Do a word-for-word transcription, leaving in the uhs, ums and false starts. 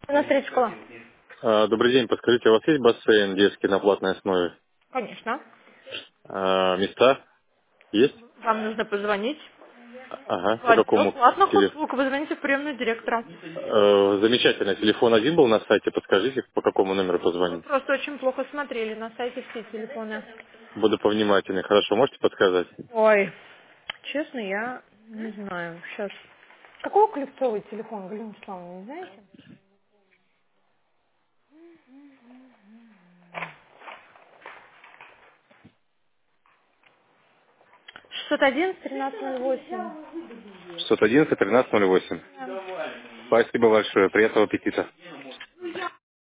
На встречу школа. А, Добрый день, подскажите, у вас есть бассейн детский на платной основе? Конечно. А, Места есть? Вам нужно позвонить Ага, в по отдел какому платных телефону? услуг. Вы звоните в приемную директора. Замечательно, телефон один был на сайте, подскажите, по какому номеру Вы позвонить? просто очень плохо смотрели на сайте все телефоны. Буду повнимательнее, хорошо, можете подсказать? Ой, честно, я не знаю. Сейчас. Какого клюкцовый телефон, Галина Вячеславовна, не знаете? шестьсот один тринадцать ноль восемь. шестьсот одиннадцать тринадцать ноль восемь. Да. Спасибо большое, приятного аппетита.